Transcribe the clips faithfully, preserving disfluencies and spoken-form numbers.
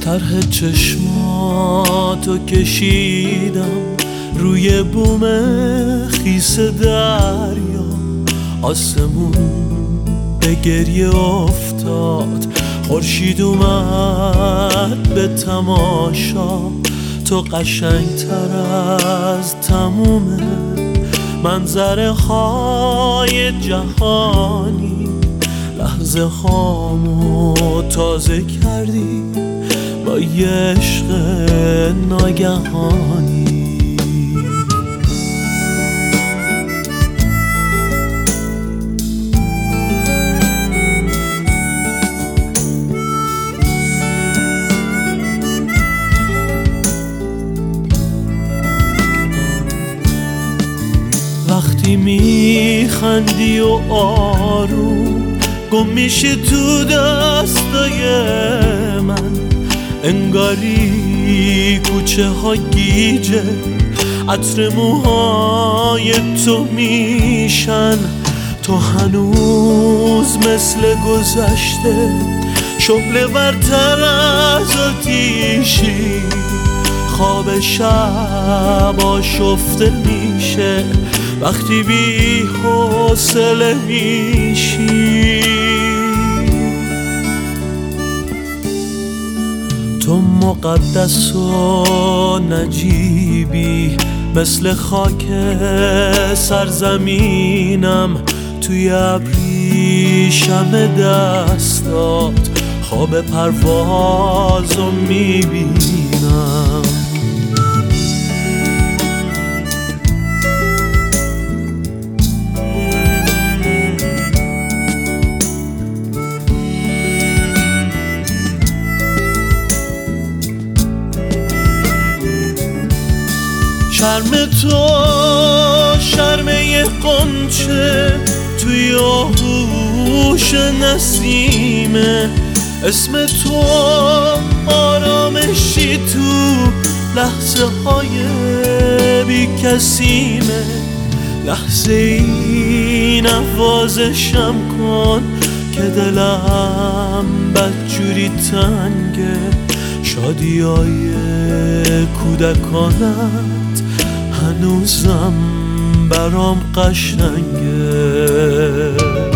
طرح چشماتو کشیدم روی بوم خیس دریا، آسمون به گریه افتاد، خورشید اومد به تماشا. تو قشنگتر از تموم منظره های جهانی، لحظه هامو تازه کردی با یه عشق ناگهانی. وقتی میخندی و آروم گم میشی تو دستای من، انگاری کوچه ها گیجه عطر موهای تو میشن. تو هنوز مثل گذشته شعله ورتر از آتیشی، خواب شب آشفته میشه وقتی بی حوصله میشی. تو مقدس و نجیبی مثل خاک سرزمینم، توی ابریشم دستات خواب پروازو میبینم. شرم تو شرمه قنچه توی آغوش نسیمه، اسم تو آرامشی تو لحظه های بی کسیمه. لحظه ای نوازشم کن که دلم بدجوری تنگه، شادی های کودکانت هنوزم برام قشنگه.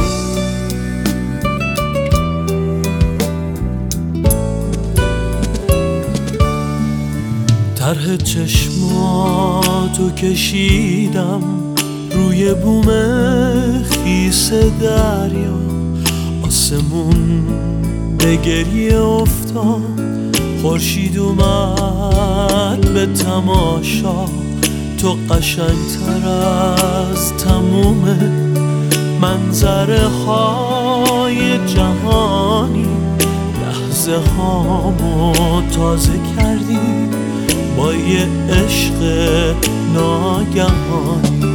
طرح چشماتو کشیدم روی بوم خیس دریا، آسمون به گریه افتاد، خورشید اومد به تماشا. تو قشنگتر از تموم منظره های جهانی، لحظه هامو تازه کردی با یه عشق ناگهانی.